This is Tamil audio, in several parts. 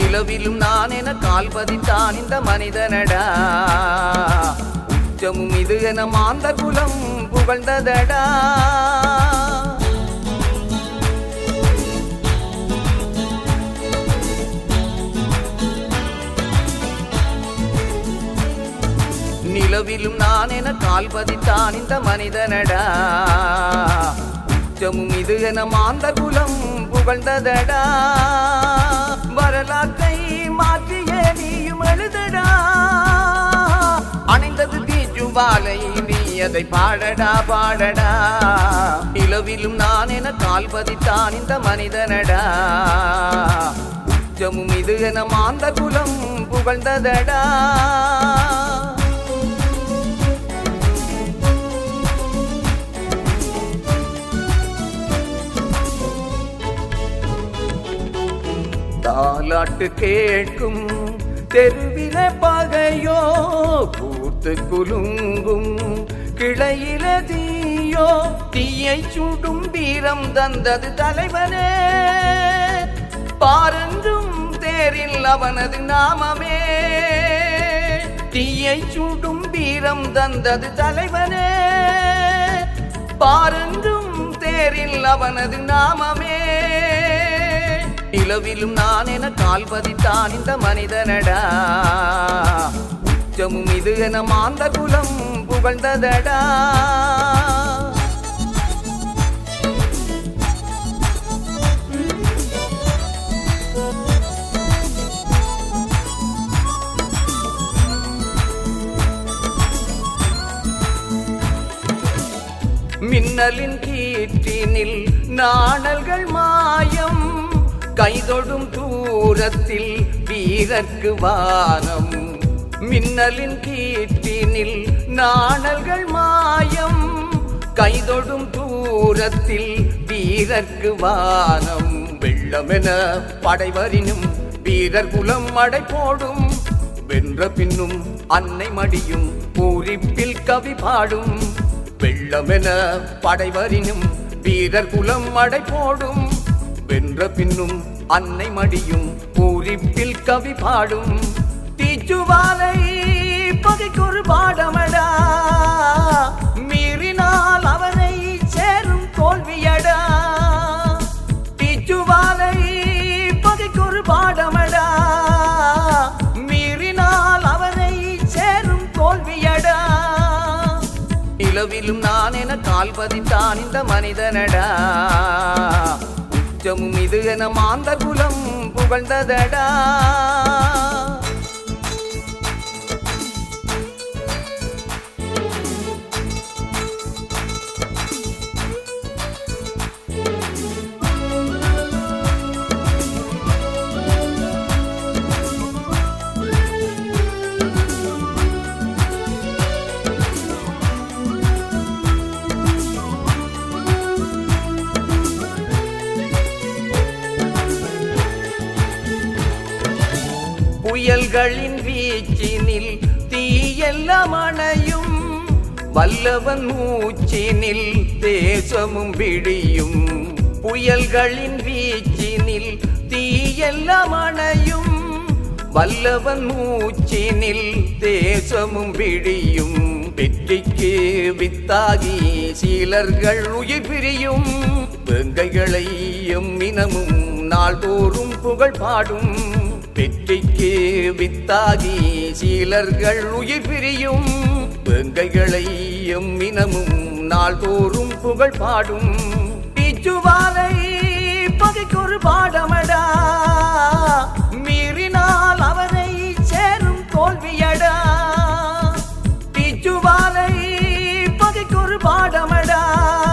நிலவிலும் நான் என கால் பதித்தான் இந்த மனிதனடா. உச்சமும் இது என மாந்த குலம் புகழ்ந்ததடா. நிலவிலும் நான் என கால் பதித்தான் இந்த மனிதனடா. உச்சமும் இது என மாந்த குலம் புகழ்ந்ததடா. வரலாற்றை மாற்றிய நீயும் எழுதடா. அணைந்தது தீஜுவாலை நீ அதை பாடடா பாடடா. நிலவிலும் நான் என கால் பதித்தான் இந்த மனிதனடா. உச்சமும் இது என மாந்த குலம் புகழ்ந்ததடா. தாலாட்டு கேட்கும் தெருவில பகையோ, பூத்து குலுங்கும் கிளையில தீயோ, தீயை சூடும் வீரம் தந்தது தலைவனே. பாரன்றும் தேரில் அவனது நாமமே. தீயை சூடும் வீரம் தந்தது தலைவனே. பாரன்றும் தேரில் அவனது நாமமே. நிலவிலும் நான் என கால் பதித்தான் இந்த மனிதனடா. உச்சமும் இது என மாந்த குலம் புகழ்ந்ததடா. மின்னலின் கீற்றினில் நாணல்கள் மாயம், கைதொடும் தூரத்தில் வீரர்க்கு வானம். மின்னலின் கீற்றினில் நாணல்கள் மாயம், கைதொடும் தூரத்தில் வீரர்க்கு வானம். வெள்ளமென படைவரினும் வீரர் குலம் அடை போடும், வென்ற பின்னும் அன்னை மடியும் பூரிப்பில் கவி பாடும். வெள்ளமென படைவரினும் வீரர் குலம் அடை போடும், வென்ற பின்னும் அன்னை மடியும் பூரிப்பில் கவி பாடும். தீச்சுவாலை பகைக்கொரு பாடமடா. மீறினால் அவனை சேரும் தோல்வியடா. தீச்சுவாலை பகைக்கொரு பாடமடா. மீறினால் அவனை சேரும் தோல்வியடா. நிலவிலும் நான் என கால் பதித்தான் இந்த மனிதனடா. உச்சமும் இது என மாந்த குலம் புகழ்ந்ததடா. புயல்களின் வீச்சினில் தீயெல்லாம் அணையும், வல்லவன் மூச்சினில் தேசமும் விடியும். புயல்களின் வீச்சினில் தீயெல்லாம் அணையும், வல்லவன் மூச்சினில் தேசமும் விடியும். வெற்றிக்கு வித்தாகி சீலர்கள் உயிர் பிரியும், வெங்கைகளை எம்மினமும் நாள்தோறும் புகழ் பாடும். வெற்றிக்கு வித்தாகி சீலர்கள் உயிர் பிரியும், வெங்கைகளை எம்மினமும் நாள்தோறும் புகழ் பாடும். தீச்சுவாலை பகைக்கொரு பாடமடா. மீறினால் அவனை சேரும் தோல்வியடா. தீச்சுவாலை பகைக்கொரு பாடமடா.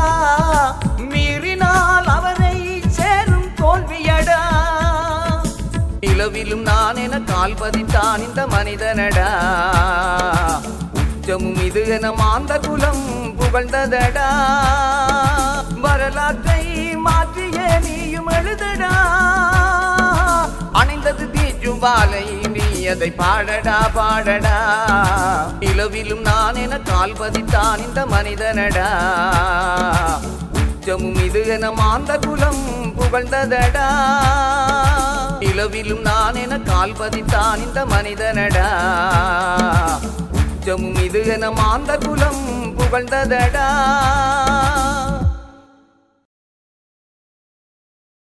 மீறினால் அவனை சேரும் தோல்வியடா. நிலவிலும் நான் என கால் பதித்தான் இந்த மனிதனடா. உச்சமும் இது என மாந்த குலம் புகழ்ந்ததடா. வரலாற்றை மாற்றிய நீயும் எழுதடா. அணைந்தது தீஜுவாலை நீ அதை பாடடா பாடடா. நிலவிலும் நான் என கால் பதித்தான் இந்த மனிதனடா. உச்சமும் இது என மாந்த குலம் புகழ்ந்ததடா. நிலவிலும் நான் என கால் பதித்தான் இந்த மனிதனடா உச்சமும் இது என மாந்த குலம் புகழ்ந்ததடா